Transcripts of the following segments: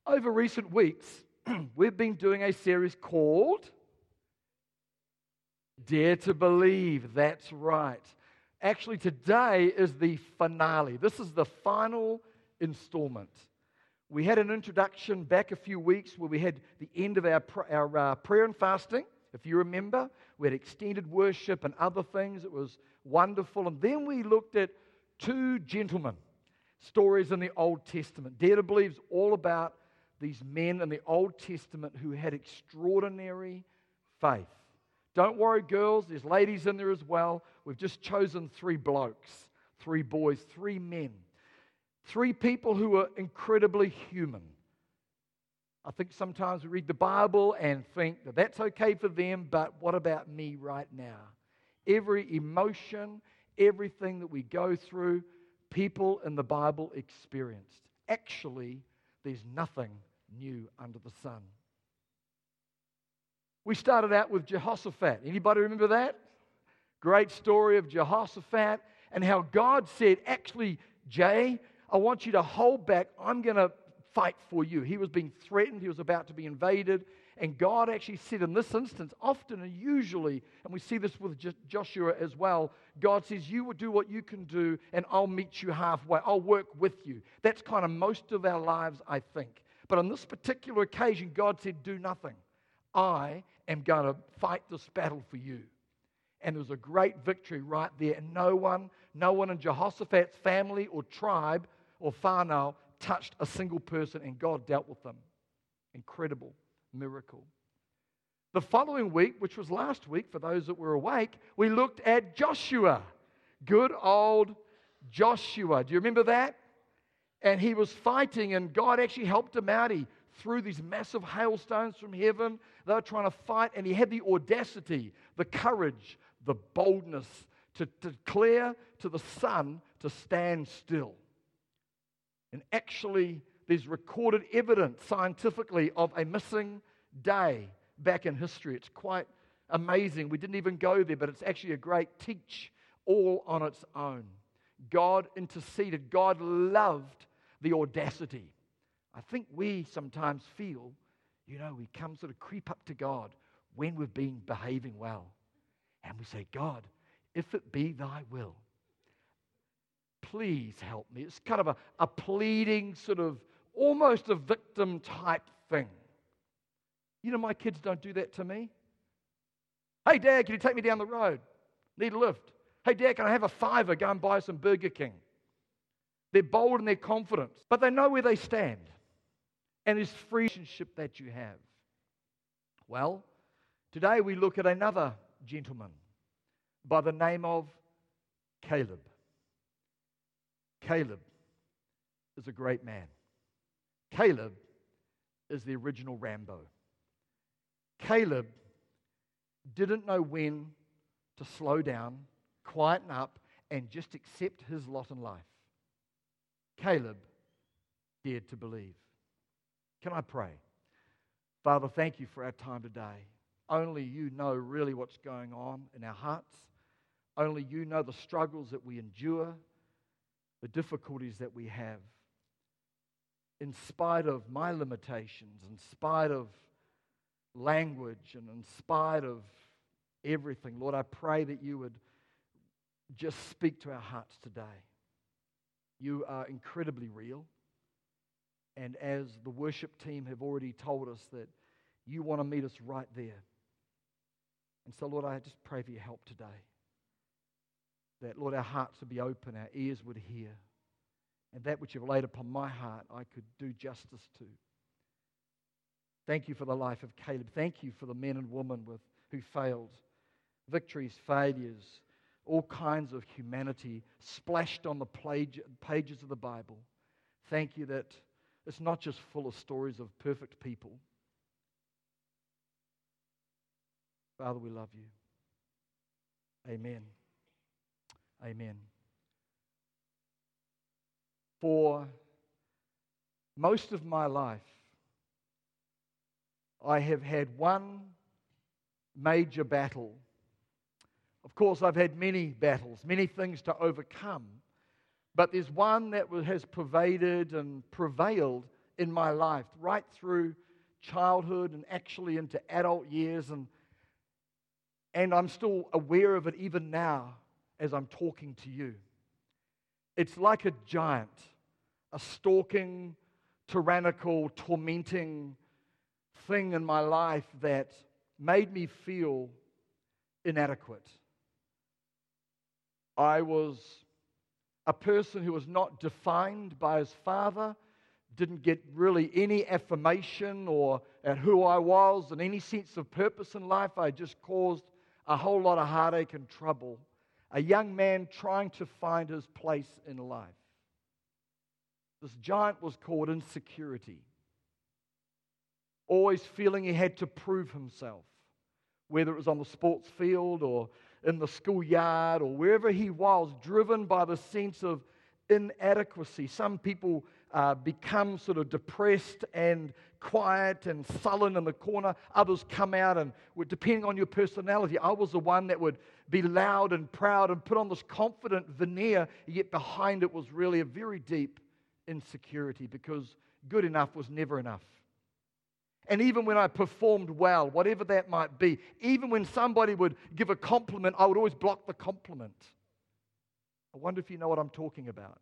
Over recent weeks, we've been doing a series called Dare to Believe. That's right. Actually, today is the finale. This is the final installment. We had an introduction back a few weeks where we had the end of our prayer and fasting. If you remember, we had extended worship and other things. It was wonderful. And then we looked at two gentlemen, stories in the Old Testament. Dare to Believe is all about these men in the Old Testament who had extraordinary faith. Don't worry, girls, there's ladies in there as well. We've just chosen 3 blokes, 3 boys, 3 men. 3 people who are incredibly human. I think sometimes we read the Bible and think that that's okay for them, but what about me right now? Every emotion, everything that we go through, people in the Bible experienced. Actually, there's nothing new under the sun. We started out with Jehoshaphat. Anybody remember that? Great story of Jehoshaphat and how God said, actually, Jay, I want you to hold back. I'm going to fight for you. He was being threatened. He was about to be invaded. And God actually said in this instance, often and usually, and we see this with Joshua as well, God says, you will do what you can do and I'll meet you halfway. I'll work with you. That's kind of most of our lives, I think. But on this particular occasion, God said, do nothing. I am going to fight this battle for you. And there was a great victory right there. And no one in Jehoshaphat's family or tribe or whānau touched a single person, and God dealt with them. Incredible miracle. The following week, which was last week, for those that were awake, we looked at Joshua. Good old Joshua. Do you remember that? And he was fighting, and God actually helped him out. He threw these massive hailstones from heaven. They were trying to fight, and he had the audacity, the courage, the boldness to declare to the sun to stand still. And actually, there's recorded evidence scientifically of a missing day back in history. It's quite amazing. We didn't even go there, but it's actually a great teach all on its own. God interceded. God loved the audacity. I think we sometimes feel, we come sort of creep up to God when we've been behaving well. And we say, God, if it be thy will, please help me. It's kind of a pleading sort of, almost a victim type thing. My kids don't do that to me. Hey, Dad, can you take me down the road? Need a lift. Hey, Dad, can I have a $5? Go and buy some Burger King. They're bold in their confidence, but they know where they stand. And there's free relationship that you have. Well, today we look at another gentleman by the name of Caleb. Caleb is a great man. Caleb is the original Rambo. Caleb didn't know when to slow down, quieten up, and just accept his lot in life. Caleb dared to believe. Can I pray? Father, thank you for our time today. Only you know really what's going on in our hearts. Only you know the struggles that we endure, the difficulties that we have. In spite of my limitations, in spite of language, and in spite of everything, Lord, I pray that you would just speak to our hearts today. You are incredibly real. And as the worship team have already told us, that you want to meet us right there. And so, Lord, I just pray for your help today. That, Lord, our hearts would be open, our ears would hear. And that which you've laid upon my heart, I could do justice to. Thank you for the life of Caleb. Thank you for the men and women who failed. Victories, failures, all kinds of humanity splashed on the pages of the Bible. Thank you that it's not just full of stories of perfect people. Father, we love you. Amen. Amen. For most of my life, I have had one major battle. Of course, I've had many battles, many things to overcome. But there's one that has pervaded and prevailed in my life, right through childhood and actually into adult years. And I'm still aware of it even now as I'm talking to you. It's like a giant, a stalking, tyrannical, tormenting thing in my life that made me feel inadequate. I was a person who was not defined by his father, didn't get really any affirmation or at who I was and any sense of purpose in life. I just caused a whole lot of heartache and trouble. A young man trying to find his place in life. This giant was called insecurity. Always feeling he had to prove himself, whether it was on the sports field or in the schoolyard or wherever he was, driven by the sense of inadequacy. Some people become sort of depressed and quiet and sullen in the corner. Others come out and, depending on your personality, I was the one that would be loud and proud and put on this confident veneer, yet behind it was really a very deep insecurity because good enough was never enough. And even when I performed well, whatever that might be, even when somebody would give a compliment, I would always block the compliment. I wonder if you know what I'm talking about.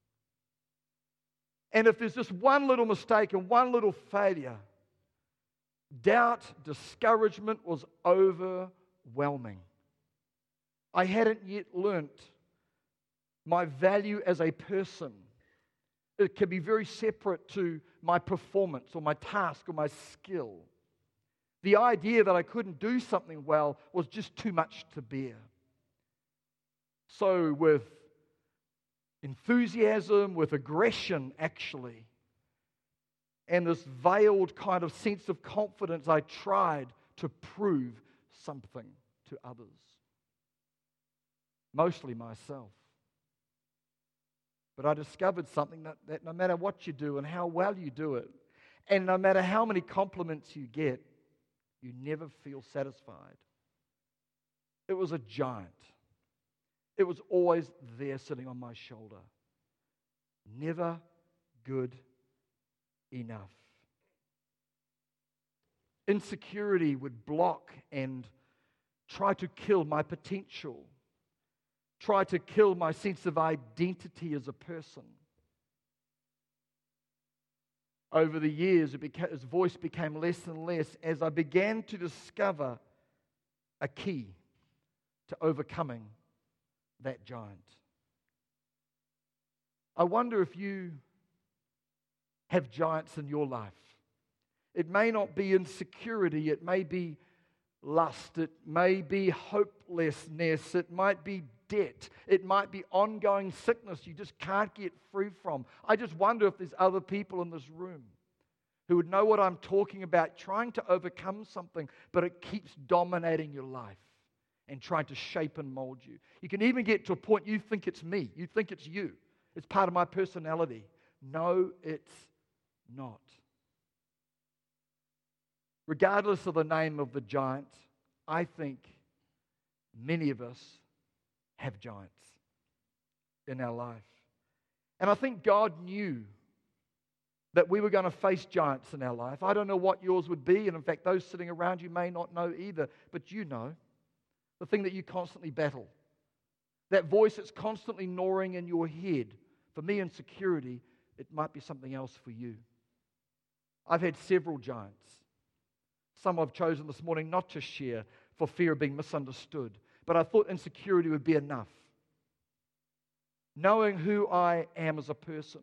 And if there's just one little mistake and one little failure, doubt, discouragement was overwhelming. I hadn't yet learnt my value as a person. It can be very separate to my performance or my task or my skill. The idea that I couldn't do something well was just too much to bear. So with enthusiasm, with aggression actually, and this veiled kind of sense of confidence, I tried to prove something to others. Mostly myself. But I discovered something that no matter what you do and how well you do it, and no matter how many compliments you get, you never feel satisfied. It was a giant. It was always there sitting on my shoulder. Never good enough. Insecurity would block and try to kill my potential. Try to kill my sense of identity as a person. Over the years, his voice became less and less as I began to discover a key to overcoming that giant. I wonder if you have giants in your life. It may not be insecurity, it may be lust, it may be hopelessness, it might be debt, it might be ongoing sickness you just can't get free from. I just wonder if there's other people in this room who would know what I'm talking about, trying to overcome something, but it keeps dominating your life and trying to shape and mold you. You can even get to a point you think it's me, you think it's you, it's part of my personality. No, it's not. Regardless of the name of the giant, I think many of us have giants in our life. And I think God knew that we were going to face giants in our life. I don't know what yours would be, and in fact, those sitting around you may not know either, but you know. The thing that you constantly battle. That voice that's constantly gnawing in your head. For me, insecurity, it might be something else for you. I've had several giants. Some I've chosen this morning not to share for fear of being misunderstood. But I thought insecurity would be enough. Knowing who I am as a person.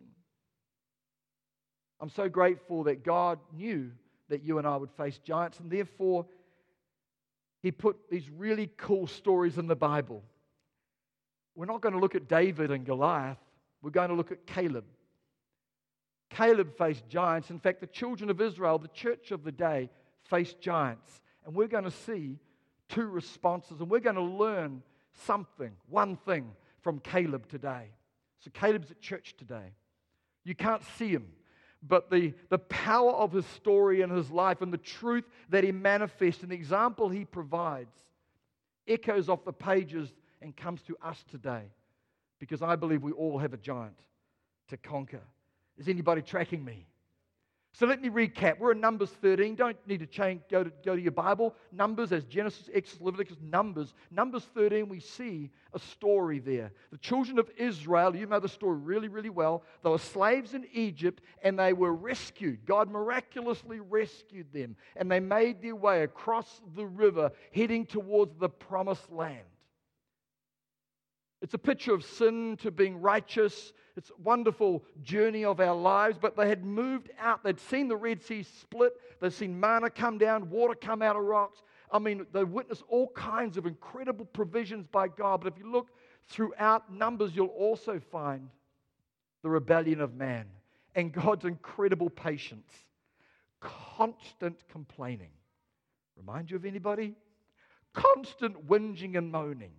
I'm so grateful that God knew that you and I would face giants, and therefore He put these really cool stories in the Bible. We're not going to look at David and Goliath. We're going to look at Caleb. Caleb faced giants. In fact, the children of Israel, the church of the day, faced giants. And we're going to see two responses, and we're going to learn something, one thing from Caleb today. So Caleb's at church today. You can't see him, but the power of his story and his life and the truth that he manifests and the example he provides echoes off the pages and comes to us today, because I believe we all have a giant to conquer. Is anybody tracking me? So let me recap. We're in Numbers 13. Don't need to change. Go to your Bible. Numbers as Genesis, Exodus, Leviticus, Numbers. Numbers 13, we see a story there. The children of Israel, you know the story really, really well. They were slaves in Egypt and they were rescued. God miraculously rescued them. And they made their way across the river heading towards the promised land. It's a picture of sin to being righteous. It's a wonderful journey of our lives, but they had moved out. They'd seen the Red Sea split. They'd seen manna come down, water come out of rocks. I mean, they witnessed all kinds of incredible provisions by God. But if you look throughout Numbers, you'll also find the rebellion of man and God's incredible patience, constant complaining. Remind you of anybody? Constant whinging and moaning.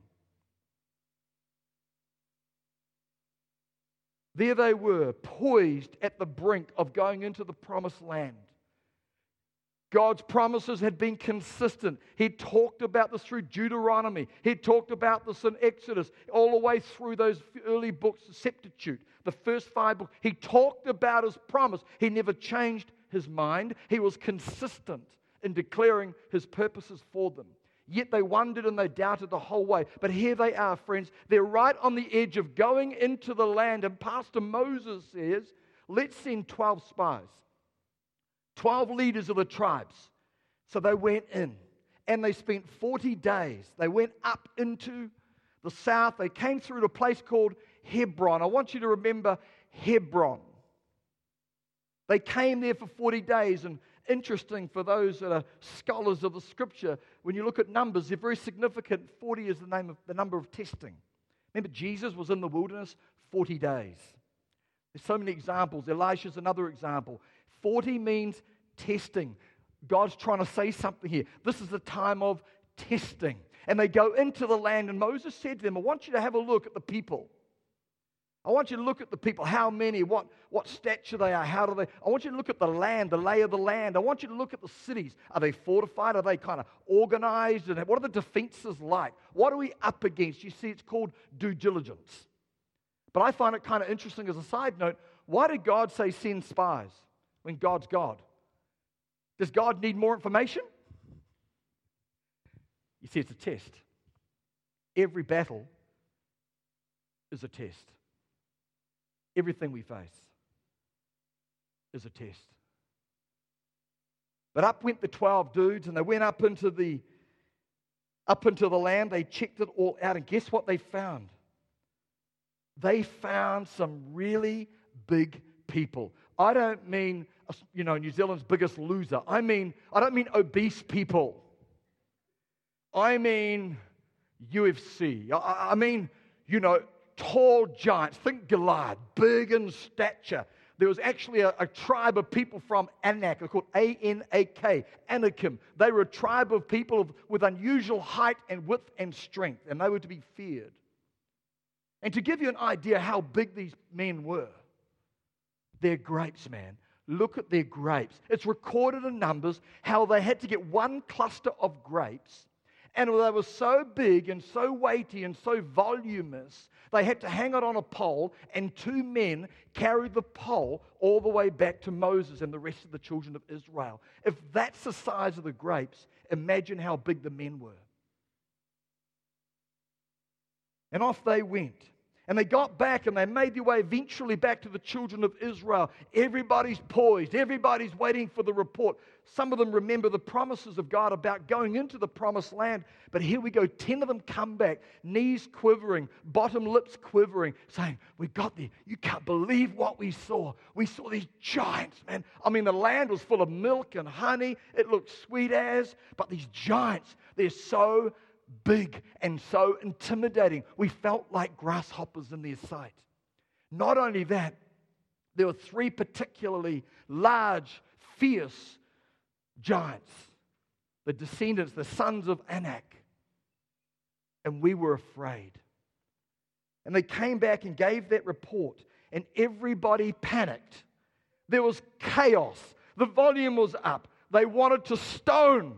There they were, poised at the brink of going into the promised land. God's promises had been consistent. He talked about this through Deuteronomy. He talked about this in Exodus, all the way through those early books, the Septuagint, the first 5 books. He talked about His promise. He never changed His mind. He was consistent in declaring His purposes for them. Yet they wondered and they doubted the whole way. But here they are, friends. They're right on the edge of going into the land. And Pastor Moses says, let's send 12 spies, 12 leaders of the tribes. So they went in and they spent 40 days. They went up into the south. They came through to a place called Hebron. I want you to remember Hebron. They came there for 40 days. And interesting for those that are scholars of the Scripture, when you look at Numbers, they're very significant. 40 is the number of testing. Remember, Jesus was in the wilderness 40 days. There's so many examples. Elisha's another example. 40 means testing. God's trying to say something here. This is the time of testing. And they go into the land, and Moses said to them, I want you to have a look at the people. I want you to look at the people, how many, what stature they are, how do they, I want you to look at the land, the lay of the land. I want you to look at the cities. Are they fortified? Are they kind of organized? And what are the defenses like? What are we up against? You see, it's called due diligence. But I find it kind of interesting as a side note, why did God say send spies when God's God? Does God need more information? You see, it's a test. Every battle is a test. Everything we face is a test. But up went the 12 dudes, and they went up into the land. They checked it all out, and guess what they found? They found some really big people. I don't mean, New Zealand's biggest loser. I don't mean obese people. I mean UFC. I mean, tall giants. Think Goliath, big in stature. There was actually a tribe of people from Anak, they're called A-N-A-K, Anakim. They were a tribe of people with unusual height and width and strength, and they were to be feared. And to give you an idea how big these men were, their grapes, man. Look at their grapes. It's recorded in Numbers how they had to get one cluster of grapes, and they were so big and so weighty and so voluminous, they had to hang it on a pole, and 2 men carried the pole all the way back to Moses and the rest of the children of Israel. If that's the size of the grapes, imagine how big the men were. And off they went. And they got back and they made their way eventually back to the children of Israel. Everybody's poised. Everybody's waiting for the report. Some of them remember the promises of God about going into the promised land. But here we go. 10 of them come back, knees quivering, bottom lips quivering, saying, we got there. You can't believe what we saw. We saw these giants, man. I mean, the land was full of milk and honey. It looked sweet as. But these giants, they're so big and so intimidating. We felt like grasshoppers in their sight. Not only that, there were 3 particularly large, fierce giants, the descendants, the sons of Anak. And we were afraid. And they came back and gave that report, and everybody panicked. There was chaos. The volume was up. They wanted to stone.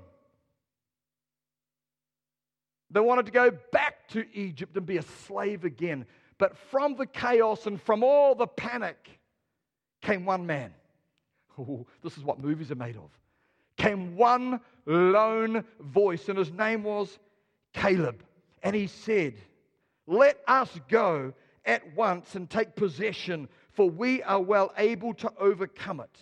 They wanted to go back to Egypt and be a slave again. But from the chaos and from all the panic came one man. Oh, this is what movies are made of. Came one lone voice, and his name was Caleb. And he said, "Let us go at once and take possession, for we are well able to overcome it."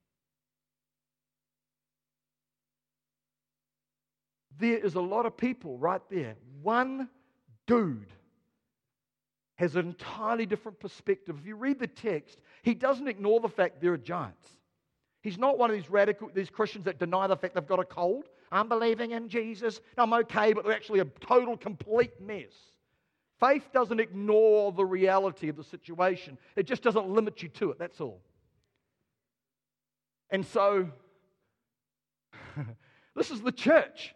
There is a lot of people right there. One dude has an entirely different perspective. If you read the text, he doesn't ignore the fact there are giants. He's not one of these Christians that deny the fact they've got a cold. I'm believing in Jesus. I'm okay, but they're actually a total, complete mess. Faith doesn't ignore the reality of the situation. It just doesn't limit you to it, that's all. And so, this is the church.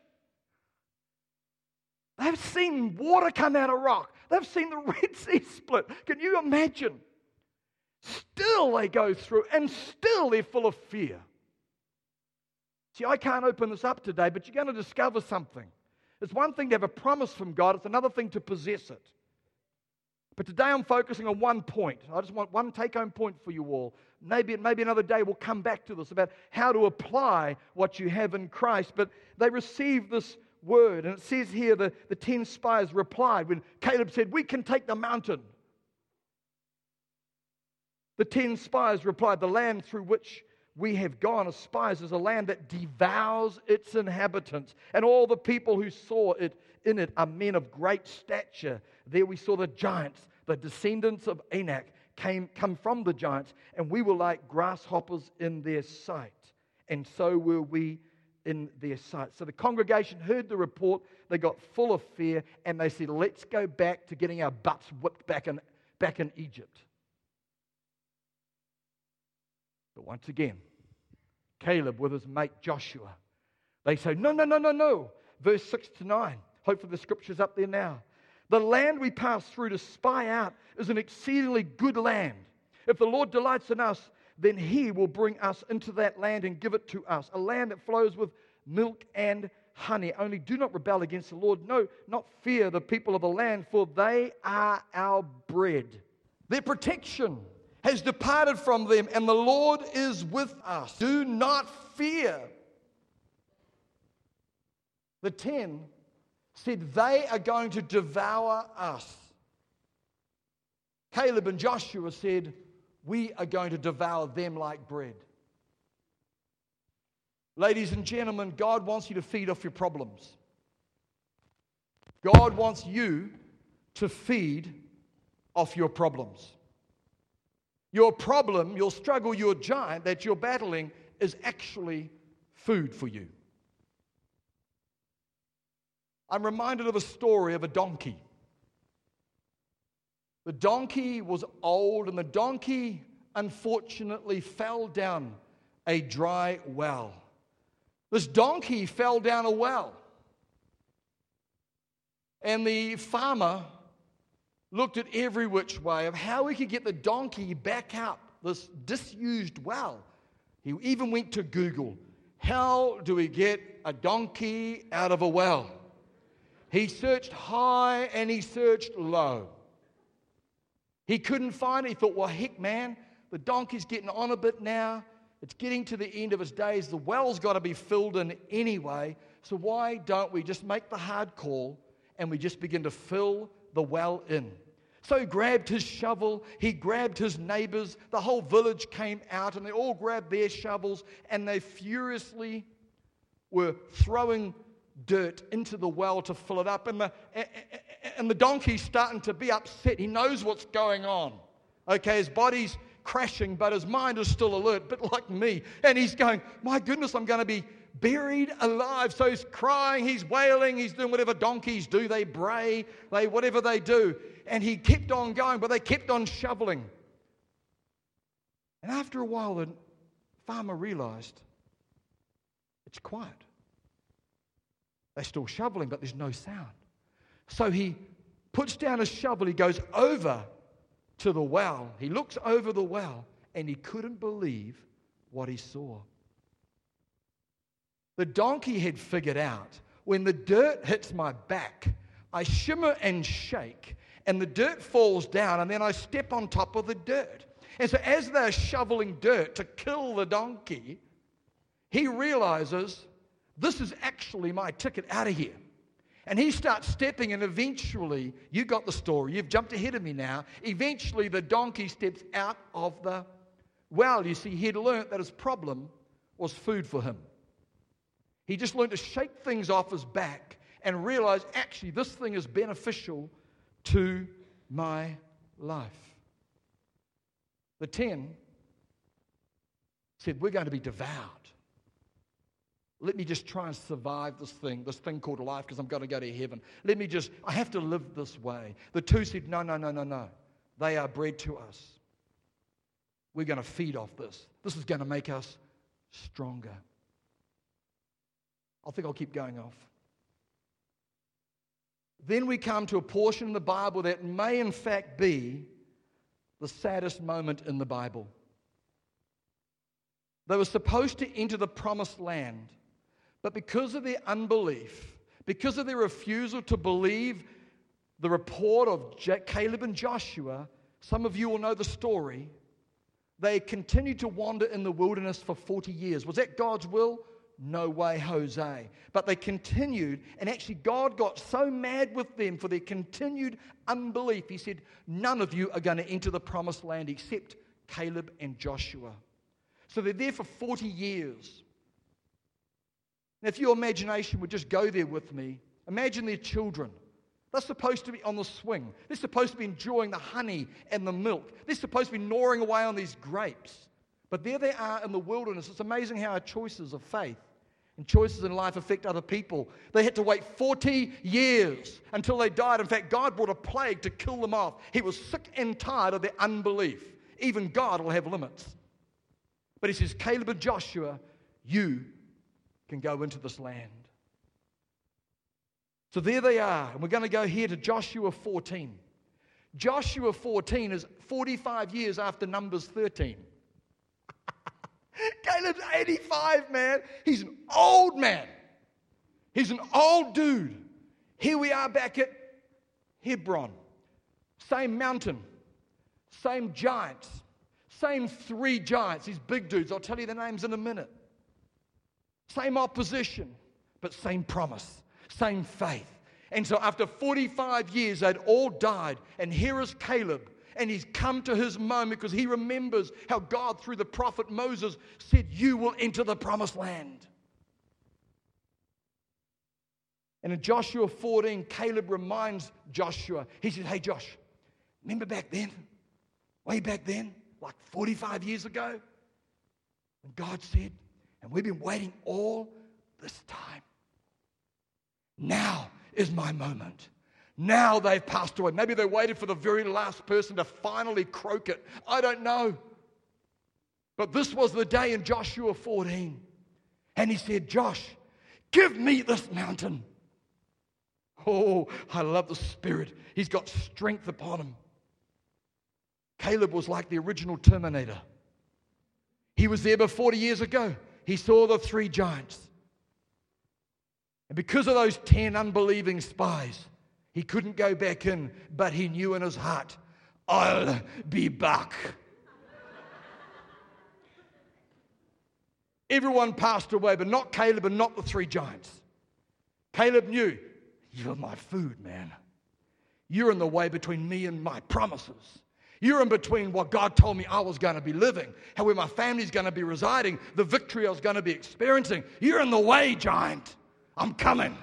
They've seen water come out of rock. They've seen the Red Sea split. Can you imagine? Still they go through, and still they're full of fear. See, I can't open this up today, but you're going to discover something. It's one thing to have a promise from God. It's another thing to possess it. But today I'm focusing on one point. I just want one take-home point for you all. Maybe another day we'll come back to this about how to apply what you have in Christ. But they received this word, and it says here the 10 spies replied when Caleb said, "We can take the mountain." The 10 spies replied, "The land through which we have gone as spies is a land that devours its inhabitants, and all the people who saw it in it are men of great stature. There we saw the giants, the descendants of Anak come from the giants, and we were like grasshoppers in their sight, and so were we in their sight." So the congregation heard the report, they got full of fear, and they said, "Let's go back to getting our butts whipped back in Egypt." But once again, Caleb with his mate Joshua, they say, No. Verse 6 to 9. Hopefully the scripture's up there now. "The land we passed through to spy out is an exceedingly good land. If the Lord delights in us, then He will bring us into that land and give it to us, a land that flows with milk and honey. Only do not rebel against the Lord. No, not fear the people of the land, for they are our bread." Their protection has departed from them, and the Lord is with us. Do not fear. The 10 said they are going to devour us. Caleb and Joshua said, "We are going to devour them like bread." Ladies and gentlemen, God wants you to feed off your problems. God wants you to feed off your problems. Your problem, your struggle, your giant that you're battling is actually food for you. I'm reminded of a story of a donkey. The donkey was old, and the donkey unfortunately fell down a dry well. This donkey fell down a well. And the farmer looked at every which way of how he could get the donkey back up this disused well. He even went to Google, how do we get a donkey out of a well? He searched high and he searched low. He couldn't find it. He thought, well, heck, man, the donkey's getting on a bit now. It's getting to the end of his days. The well's got to be filled in anyway. So why don't we just make the hard call and we just begin to fill the well in? So he grabbed his shovel, he grabbed his neighbors, the whole village came out and they all grabbed their shovels and they furiously were throwing dirt into the well to fill it up. And the donkey's starting to be upset. He knows what's going on. Okay, his body's crashing, but his mind is still alert, a bit like me. And he's going, my goodness, I'm going to be buried alive. So he's crying, he's wailing, he's doing whatever donkeys do. They bray, whatever they do. And he kept on going, but they kept on shoveling. And after a while, the farmer realized it's quiet. They're still shoveling, but there's no sound. So he puts down his shovel, he goes over to the well. He looks over the well, and he couldn't believe what he saw. The donkey had figured out, when the dirt hits my back, I shimmer and shake, and the dirt falls down, and then I step on top of the dirt. And so as they're shoveling dirt to kill the donkey, he realizes, this is actually my ticket out of here. And he starts stepping, and eventually, you got the story, you've jumped ahead of me now, eventually the donkey steps out of the well. You see, he'd learnt that his problem was food for him. He just learned to shake things off his back and realize, actually, this thing is beneficial to my life. The 10 said, we're going to be devoured. Let me just try and survive this thing called life, because I'm going to go to heaven. I have to live this way. The 2 said, no. They are bread to us. We're going to feed off this. This is going to make us stronger. I think I'll keep going off. Then we come to a portion in the Bible that may in fact be the saddest moment in the Bible. They were supposed to enter the promised land, but because of their unbelief, because of their refusal to believe the report of Caleb and Joshua, some of you will know the story, they continued to wander in the wilderness for 40 years. Was that God's will? No way, Jose. But they continued, and actually God got so mad with them for their continued unbelief. He said, none of you are going to enter the promised land except Caleb and Joshua. So they're there for 40 years. Now, if your imagination would just go there with me, imagine their children. They're supposed to be on the swing. They're supposed to be enjoying the honey and the milk. They're supposed to be gnawing away on these grapes. But there they are in the wilderness. It's amazing how our choices of faith and choices in life affect other people. They had to wait 40 years until they died. In fact, God brought a plague to kill them off. He was sick and tired of their unbelief. Even God will have limits. But he says, Caleb and Joshua, you can go into this land. So there they are. And we're going to go here to Joshua 14. Joshua 14 is 45 years after Numbers 13. Caleb's 85, man. He's an old man. He's an old dude. Here we are back at Hebron. Same mountain. Same giants. Same 3 giants. These big dudes. I'll tell you their names in a minute. Same opposition, but same promise. Same faith. And so after 45 years, they'd all died. And here is Caleb. And he's come to his moment because he remembers how God, through the prophet Moses, said, you will enter the promised land. And in Joshua 14, Caleb reminds Joshua. He says, hey, Josh, remember back then? Way back then? Like 45 years ago? And God said, and we've been waiting all this time. Now is my moment. Now they've passed away. Maybe they waited for the very last person to finally croak it. I don't know. But this was the day in Joshua 14. And he said, Josh, give me this mountain. Oh, I love the Spirit. He's got strength upon him. Caleb was like the original Terminator. He was there 40 years ago. He saw the 3 giants. And because of those 10 unbelieving spies, he couldn't go back in, but he knew in his heart, I'll be back. Everyone passed away, but not Caleb and not the 3 giants. Caleb knew, you're my food, man. You're in the way between me and my promises. You're in between what God told me I was going to be living, how where my family's going to be residing, the victory I was going to be experiencing. You're in the way, giant. I'm coming.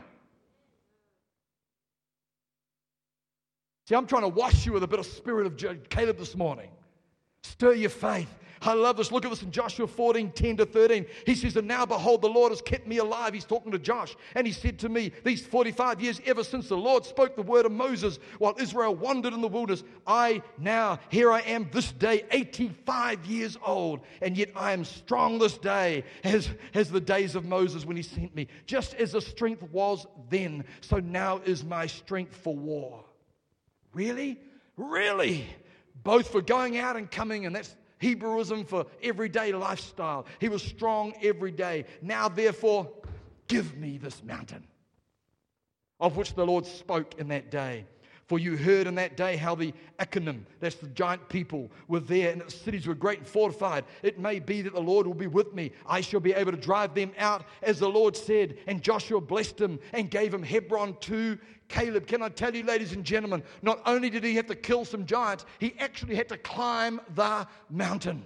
See, I'm trying to wash you with a bit of spirit of Caleb this morning. Stir your faith. I love this. Look at this in Joshua 14, 10 to 13. He says, and now behold, the Lord has kept me alive. He's talking to Josh. And he said to me, these 45 years, ever since the Lord spoke the word of Moses, while Israel wandered in the wilderness, here I am this day, 85 years old. And yet I am strong this day, as the days of Moses when he sent me. Just as the strength was then, so now is my strength for war. Really? Really? Both for going out and coming, and that's Hebrewism for everyday lifestyle. He was strong every day. Now, therefore, give me this mountain of which the Lord spoke in that day. For you heard in that day how the Anakim, that's the giant people, were there, and the cities were great and fortified. It may be that the Lord will be with me. I shall be able to drive them out, as the Lord said. And Joshua blessed him and gave him Hebron to Caleb. Can I tell you, ladies and gentlemen, not only did he have to kill some giants, he actually had to climb the mountain.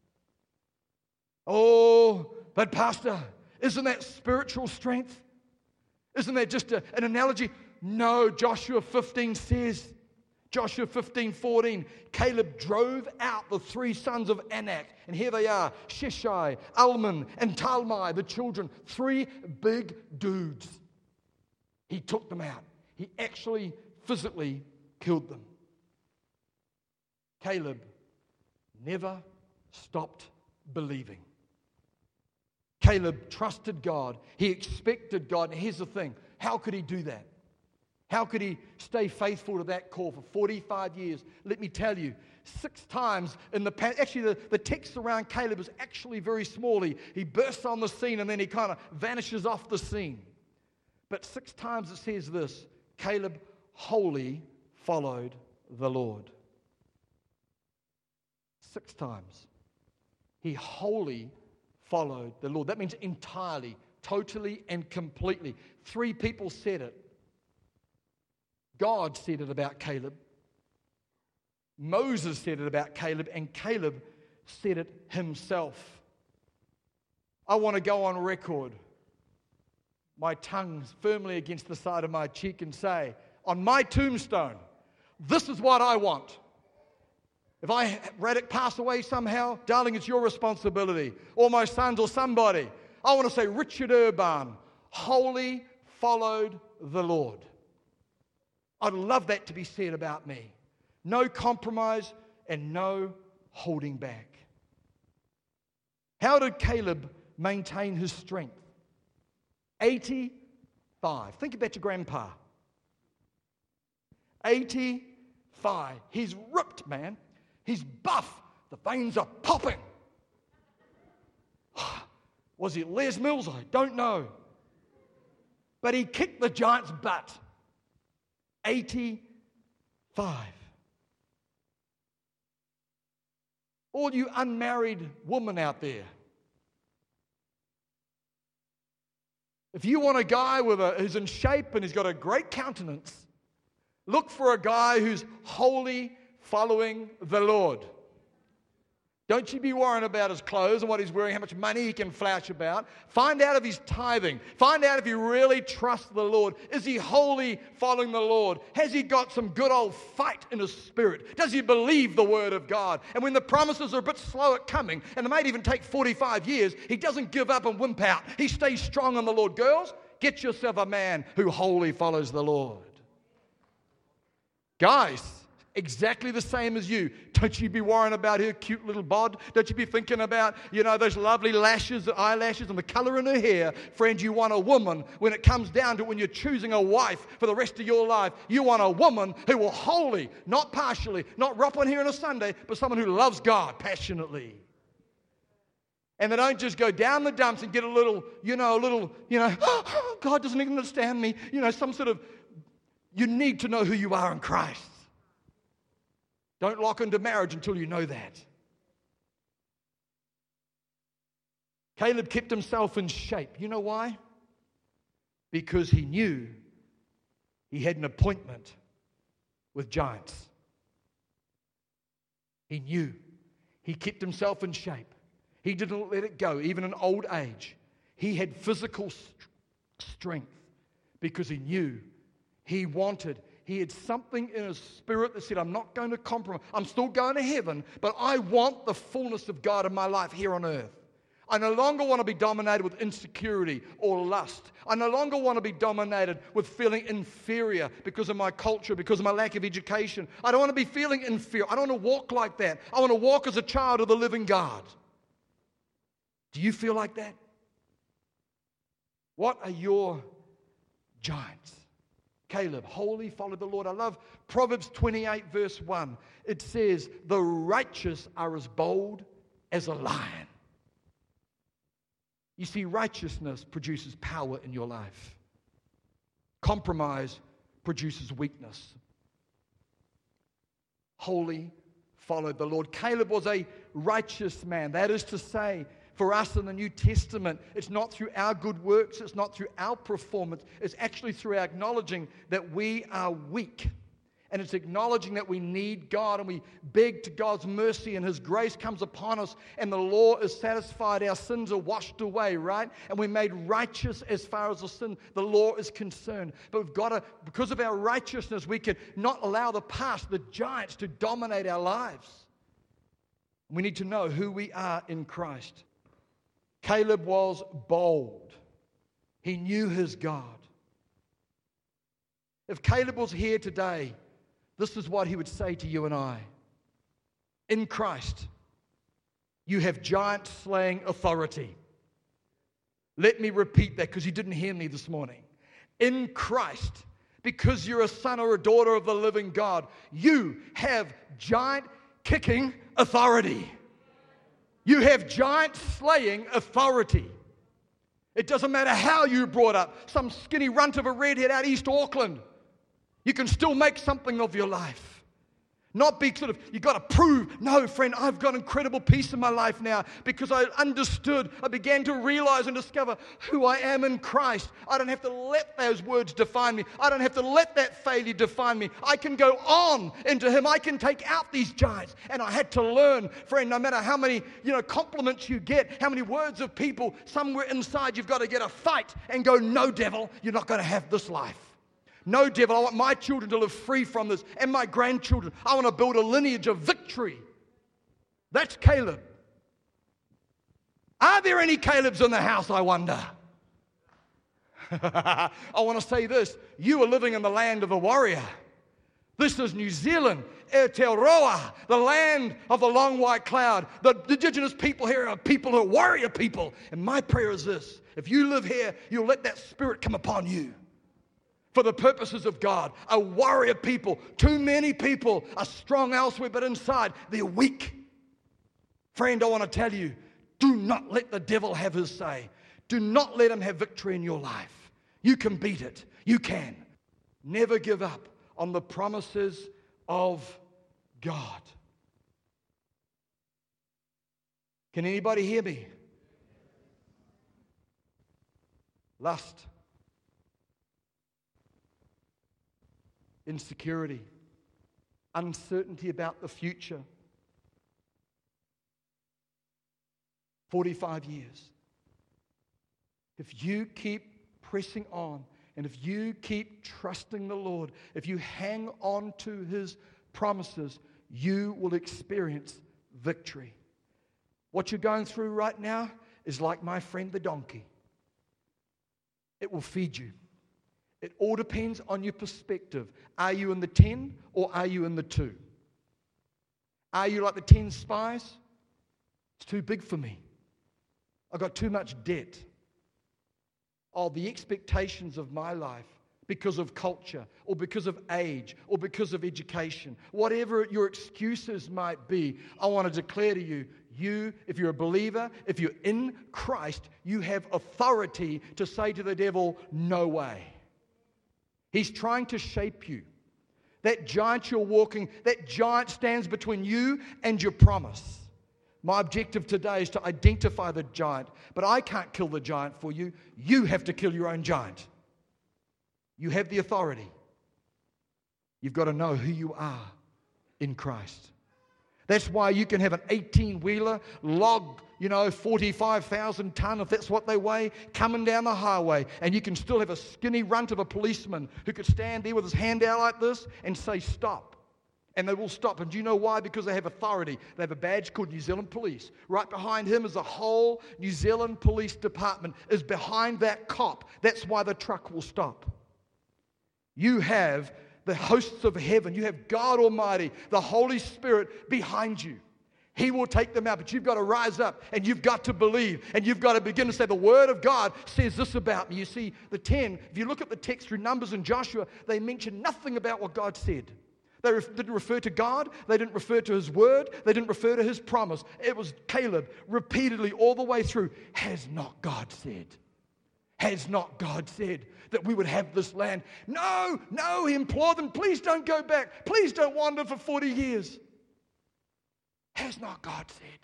Oh, but Pastor, isn't that spiritual strength? Isn't that just an analogy? No, Joshua 15 says, Joshua 15:14, Caleb drove out the 3 sons of Anak, and here they are, Sheshai, Alman, and Talmai, the children, 3 big dudes. He took them out. He actually physically killed them. Caleb never stopped believing. Caleb trusted God. He expected God. And here's the thing. How could he do that? How could he stay faithful to that call for 45 years? Let me tell you, 6 times in the past, actually the text around Caleb is actually very small. He bursts on the scene and then he kind of vanishes off the scene. But 6 times it says this, Caleb wholly followed the Lord. 6 times. He wholly followed the Lord. That means entirely, totally, and completely. 3 people said it. God said it about Caleb. Moses said it about Caleb, and Caleb said it himself. I want to go on record, my tongue firmly against the side of my cheek, and say, on my tombstone, this is what I want. If I pass away somehow, darling, it's your responsibility, or my sons or somebody. I want to say, Richard Urban wholly followed the Lord. I'd love that to be said about me. No compromise and no holding back. How did Caleb maintain his strength? 85. Think about your grandpa. 85. He's ripped, man. He's buff. The veins are popping. Was it Les Mills? I don't know. But he kicked the giant's butt. 85. All you unmarried women out there, if you want a guy who's in shape and he's got a great countenance, look for a guy who's wholly following the Lord. Don't you be worrying about his clothes and what he's wearing, how much money he can flash about. Find out if he's tithing. Find out if he really trusts the Lord. Is he wholly following the Lord? Has he got some good old fight in his spirit? Does he believe the word of God? And when the promises are a bit slow at coming, and it might even take 45 years, he doesn't give up and wimp out. He stays strong on the Lord. Girls, get yourself a man who wholly follows the Lord. Guys, exactly the same as you. Don't you be worrying about her cute little bod. Don't you be thinking about, those lovely lashes, the eyelashes, and the color in her hair. Friend, you want a woman, when it comes down to when you're choosing a wife for the rest of your life, you want a woman who will wholly, not partially, not rop on here on a Sunday, but someone who loves God passionately. And they don't just go down the dumps and get a little, God doesn't even understand me. You need to know who you are in Christ. Don't lock into marriage until you know that. Caleb kept himself in shape. You know why? Because he knew he had an appointment with giants. He knew. He kept himself in shape. He didn't let it go, even in old age. He had physical strength because he knew he wanted. He had something in his spirit that said, I'm not going to compromise. I'm still going to heaven, but I want the fullness of God in my life here on earth. I no longer want to be dominated with insecurity or lust. I no longer want to be dominated with feeling inferior because of my culture, because of my lack of education. I don't want to be feeling inferior. I don't want to walk like that. I want to walk as a child of the living God. Do you feel like that? What are your giants? Caleb wholly followed the Lord. I love Proverbs 28 verse 1. It says, the righteous are as bold as a lion. You see, righteousness produces power in your life. Compromise produces weakness. wholly followed the Lord. Caleb was a righteous man. That is to say, for us in the New Testament, it's not through our good works, it's not through our performance, it's actually through our acknowledging that we are weak. And it's acknowledging that we need God, and we beg to God's mercy, and His grace comes upon us, and the law is satisfied, our sins are washed away, right? And we're made righteous as far as the law is concerned. But we've got to, because of our righteousness, we can not allow the past, the giants, to dominate our lives. We need to know who we are in Christ. Caleb was bold. He knew his God. If Caleb was here today, this is what he would say to you and I. In Christ, you have giant-slaying authority. Let me repeat that because you didn't hear me this morning. In Christ, because you're a son or a daughter of the living God, you have giant-kicking authority. You have giant-slaying authority. It doesn't matter how you were brought up. Some skinny runt of a redhead out East Auckland. You can still make something of your life. Not be sort of, you've got to prove, no, friend, I've got incredible peace in my life now because I understood, I began to realize and discover who I am in Christ. I don't have to let those words define me. I don't have to let that failure define me. I can go on into Him. I can take out these giants. And I had to learn, friend, no matter how many, compliments you get, how many words of people, somewhere inside you've got to get a fight and go, no, devil, you're not going to have this life. No, devil, I want my children to live free from this and my grandchildren. I want to build a lineage of victory. That's Caleb. Are there any Calebs in the house, I wonder? I want to say this. You are living in the land of the warrior. This is New Zealand, Aotearoa, the land of the long white cloud. The indigenous people here are people who are warrior people. And my prayer is this. If you live here, you'll let that spirit come upon you. For the purposes of God, a warrior people. Too many people are strong elsewhere, but inside they're weak. Friend, I want to tell you, do not let the devil have his say. Do not let him have victory in your life. You can beat it. You can. Never give up on the promises of God. Can anybody hear me? Lust. Insecurity, uncertainty about the future. 45 years. If you keep pressing on, and if you keep trusting the Lord, if you hang on to His promises, you will experience victory. What you're going through right now is like my friend the donkey. It will feed you. It all depends on your perspective. Are you in the 10 or are you in the 2? Are you like the 10 spies? It's too big for me. I've got too much debt. Oh, the expectations of my life because of culture or because of age or because of education, whatever your excuses might be, I want to declare to you, if you're a believer, if you're in Christ, you have authority to say to the devil, no way. He's trying to shape you. That giant you're walking, that giant stands between you and your promise. My objective today is to identify the giant, but I can't kill the giant for you. You have to kill your own giant. You have the authority. You've got to know who you are in Christ. That's why you can have an 18-wheeler log, 45,000 ton, if that's what they weigh, coming down the highway. And you can still have a skinny runt of a policeman who could stand there with his hand out like this and say, stop. And they will stop. And do you know why? Because they have authority. They have a badge called New Zealand Police. Right behind him is the whole New Zealand Police Department is behind that cop. That's why the truck will stop. You have the hosts of heaven. You have God Almighty, the Holy Spirit behind you. He will take them out, but you've got to rise up and you've got to believe and you've got to begin to say, the Word of God says this about me. You see, the 10, if you look at the text through Numbers and Joshua, they mention nothing about what God said. They didn't refer to God. They didn't refer to His Word. They didn't refer to His promise. It was Caleb repeatedly all the way through, has not God said? Has not God said that we would have this land? No, he implored them, please don't go back. Please don't wander for 40 years. Has not God said?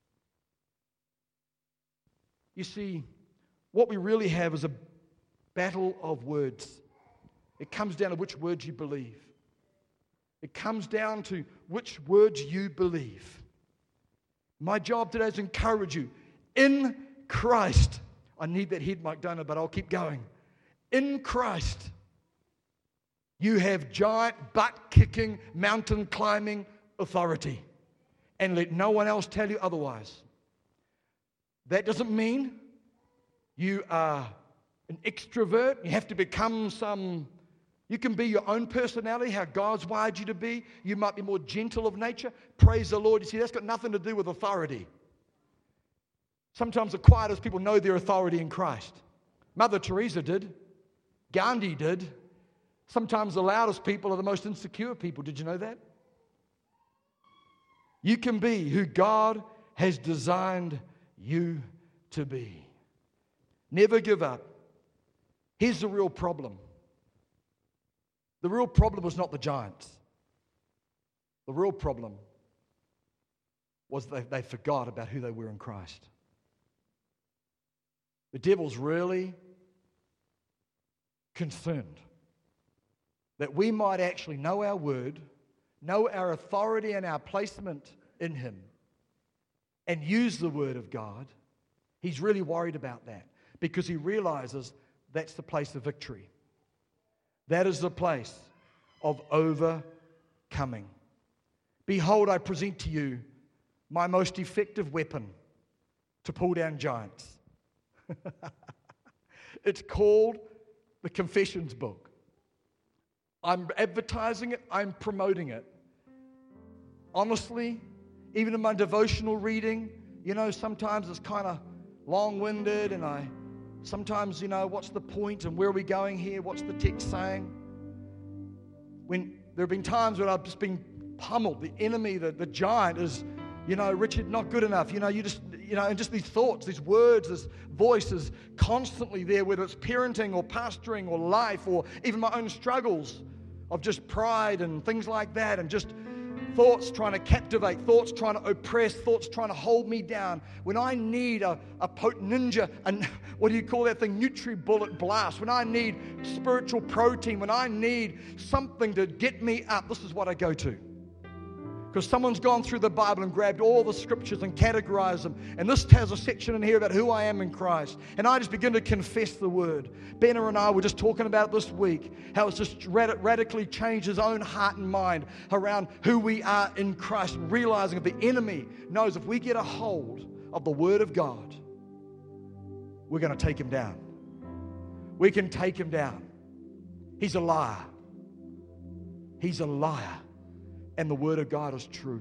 You see, what we really have is a battle of words. It comes down to which words you believe. It comes down to which words you believe. My job today is to encourage you. In Christ. I need that head mic, don't I? But I'll keep going. In Christ, you have giant, butt-kicking, mountain-climbing authority. And let no one else tell you otherwise. That doesn't mean you are an extrovert. You have to become you can be your own personality, how God's wired you to be. You might be more gentle of nature. Praise the Lord. You see, that's got nothing to do with authority. Sometimes the quietest people know their authority in Christ. Mother Teresa did. Gandhi did. Sometimes the loudest people are the most insecure people. Did you know that? You can be who God has designed you to be. Never give up. Here's the real problem. The real problem was not the giants. The real problem was they forgot about who they were in Christ. The devil's really concerned that we might actually know our word, know our authority and our placement in him, and use the word of God. He's really worried about that because he realizes that's the place of victory. That is the place of overcoming. Behold, I present to you my most effective weapon to pull down giants. It's called the Confessions book. I'm advertising it. I'm promoting it. Honestly, even in my devotional reading, sometimes it's kind of long-winded and sometimes, what's the point and where are we going here? What's the text saying? When there have been times when I've just been pummeled. The enemy, the giant is, Richard, not good enough. And just these thoughts, these words, this voice is constantly there, whether it's parenting or pastoring or life or even my own struggles of just pride and things like that, and just thoughts trying to captivate, thoughts trying to oppress, thoughts trying to hold me down. When I need a potent ninja, what do you call that thing? NutriBullet blast. When I need spiritual protein, when I need something to get me up, this is what I go to. Because someone's gone through the Bible and grabbed all the scriptures and categorized them. And this has a section in here about who I am in Christ. And I just begin to confess the word. Benna and I were just talking about it this week, how it's just radically changed his own heart and mind around who we are in Christ. Realizing that the enemy knows if we get a hold of the word of God, we're going to take him down. We can take him down. He's a liar. He's a liar. And the word of God is true.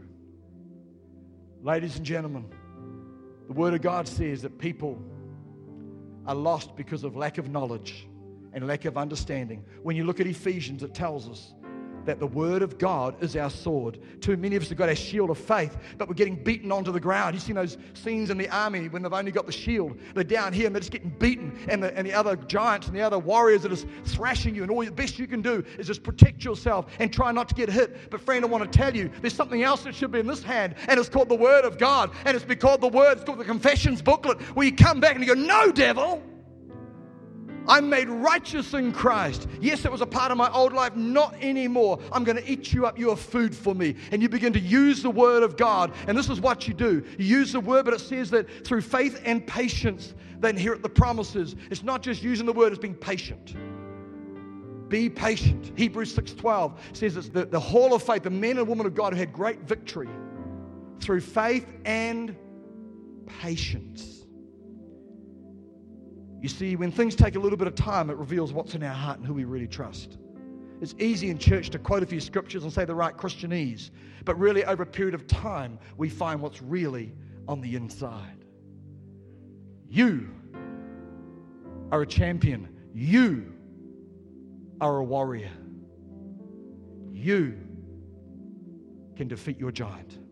Ladies and gentlemen, the word of God says that people are lost because of lack of knowledge and lack of understanding. When you look at Ephesians, it tells us that the word of God is our sword. Too many of us have got our shield of faith, but we're getting beaten onto the ground. You've seen those scenes in the army when they've only got the shield. They're down here and they're just getting beaten, and the other giants and the other warriors are just thrashing you, and all the best you can do is just protect yourself and try not to get hit. But friend, I want to tell you, there's something else that should be in this hand, and it's called the word of God, and it's called the word, it's called the Confessions booklet, where you come back and you go, no, devil, I'm made righteous in Christ. Yes, it was a part of my old life, not anymore. I'm going to eat you up. You are food for me. And you begin to use the word of God. And this is what you do. You use the word, but it says that through faith and patience, they inherit the promises. It's not just using the word, it's being patient. Be patient. Hebrews 6:12 says it's the hall of faith, the men and women of God who had great victory through faith and patience. You see, when things take a little bit of time, it reveals what's in our heart and who we really trust. It's easy in church to quote a few scriptures and say the right Christianese, but really over a period of time, we find what's really on the inside. You are a champion. You are a warrior. You can defeat your giant.